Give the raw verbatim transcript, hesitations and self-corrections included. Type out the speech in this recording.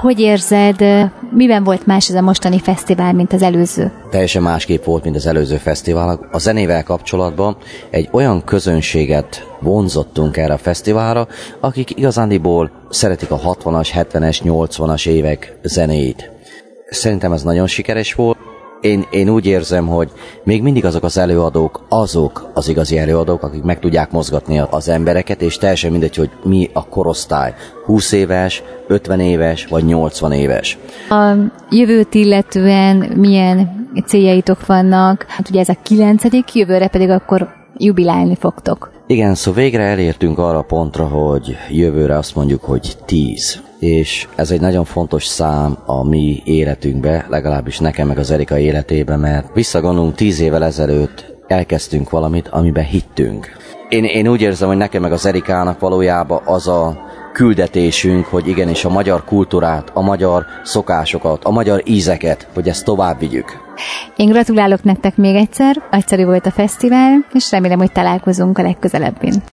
Hogy érzed, miben volt más ez a mostani fesztivál, mint az előző? Teljesen másképp volt, mint az előző fesztiválok. A zenével kapcsolatban egy olyan közönséget vonzottunk erre a fesztiválra, akik igazándiból szeretik a hatvanas, hetvenes, nyolcvanas évek zenéit. Szerintem ez nagyon sikeres volt. Én, én úgy érzem, hogy még mindig azok az előadók, azok az igazi előadók, akik meg tudják mozgatni az embereket, és teljesen mindegy, hogy mi a korosztály. húsz éves, ötven éves, vagy nyolcvan éves. A jövőt illetően milyen céljaitok vannak? Hát ugye ez a kilencedik, jövőre pedig akkor jubilálni fogtok. Igen, szóval végre elértünk arra a pontra, hogy jövőre azt mondjuk, hogy tíz. És ez egy nagyon fontos szám a mi életünkbe, legalábbis nekem meg az Erika életébe, mert visszagondolunk tíz évvel ezelőtt elkezdtünk valamit, amiben hittünk. Én, én úgy érzem, hogy nekem meg az Erikának valójában az a küldetésünk, hogy igenis a magyar kultúrát, a magyar szokásokat, a magyar ízeket, hogy ezt tovább vigyük. Én gratulálok nektek még egyszer, egyszerű volt a fesztivál, és remélem, hogy találkozunk a legközelebbén.